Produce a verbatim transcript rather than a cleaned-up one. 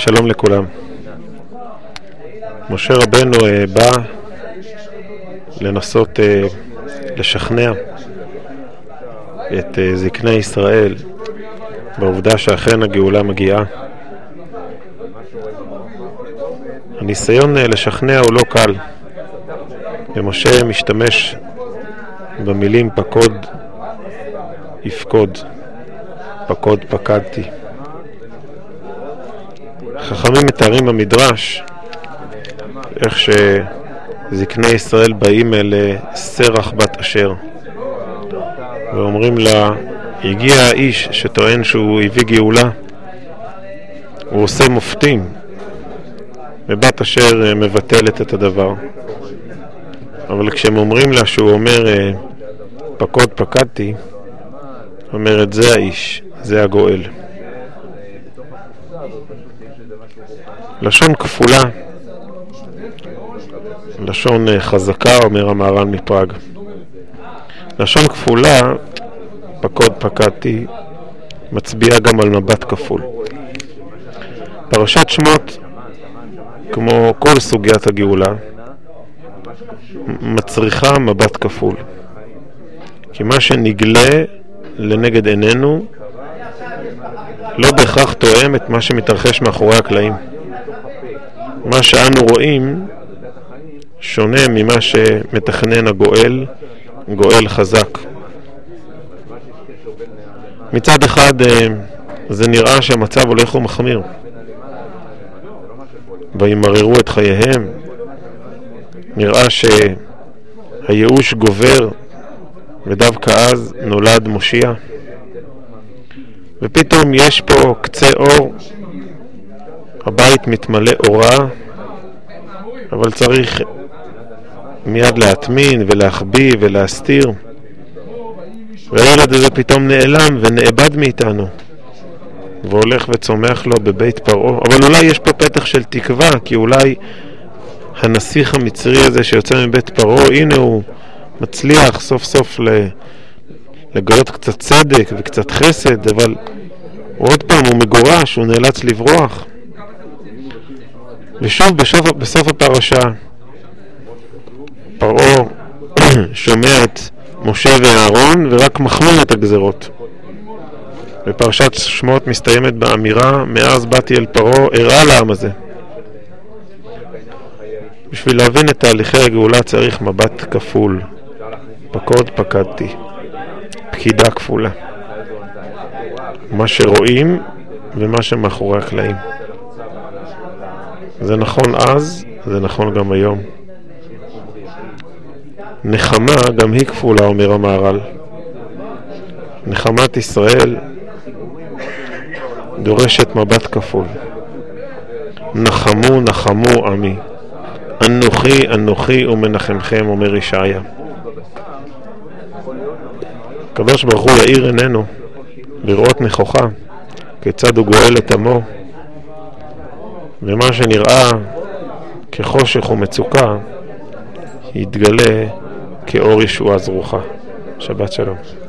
שלום לכולם. משה רבנו בא לנסות לשכנע את זקני ישראל בעובדה שאכן הגאולה מגיעה. הניסיון לשכנע הוא לא קל, ומשה משתמש במילים פקוד יפקוד, פקוד פקדתי. חכמים מתארים במדרש איך שזקני ישראל באים אל סרח בת אשר ואומרים לה, הגיע האיש שטוען שהוא הביא גאולה, הוא עושה מופתים, ובת אשר מבטלת את הדבר. אבל כשהם אומרים לה שהוא אומר פקוד פקדתי, אומרת זה האיש, זה הגואל. לשון כפולה, לשון חזקה, אומר המהר"ל מפראג. לשון כפולה, פקוד פקדתי, מצביע גם על מבט כפול. פרשת שמות, כמו כל סוגיית הגאולה, מצריכה מבט כפול. כי מה שנגלה לנגד עינינו לא בהכרח תואם את מה שמתרחש מאחורי הקלעים. מה שאנו רואים שונה ממה שמתכנן הגואל, גואל חזק. מצד אחד זה נראה שהמצב הולך ומחמיר, וימררו את חייהם. נראה שהייאוש גובר, ודווקא אז נולד מושיע. ופתאום יש פה קצה אור, הבית מתמלא אורה, אבל צריך מיד להטמין ולהחביא ולהסתיר. והילד הזה פתאום נעלם ונאבד מאיתנו, והולך וצומח לו בבית פרעה. אבל אולי יש פה פתח של תקווה, כי אולי הנסיך המצרי הזה שיוצא מבית פרעה, הנה הוא מצליח סוף סוף לגלות קצת צדק וקצת חסד, אבל עוד פעם הוא מגורש, הוא נאלץ לברוח. ושוב בסוף, בסוף הפרשה פרעה שומע את משה ואהרון ורק מחמיר את הגזרות. ופרשת שמות מסתיימת באמירה, מאז באתי אל פרעה, הראה לעם הזה. בשביל להבין את תהליכי הגאולה צריך מבט כפול, פקוד פקדתי, פקידה כפולה, מה שרואים ומה שמאחורי הקלעים. זה נכון אז, זה נכון גם היום. נחמה גם היא כפולה, אומר המהר"ל. נחמת ישראל דורשת מבט כפול. נחמו נחמו עמי, אנוכי אנוכי ומנחמכם, אומר ישעיה. הקדוש ברוך הוא יאיר עינינו לראות נכוחה כיצד הוא גואל את עמו, ומה שנראה כחושך ומצוקה יתגלה כאור ישועה זרוחה. שבת שלום.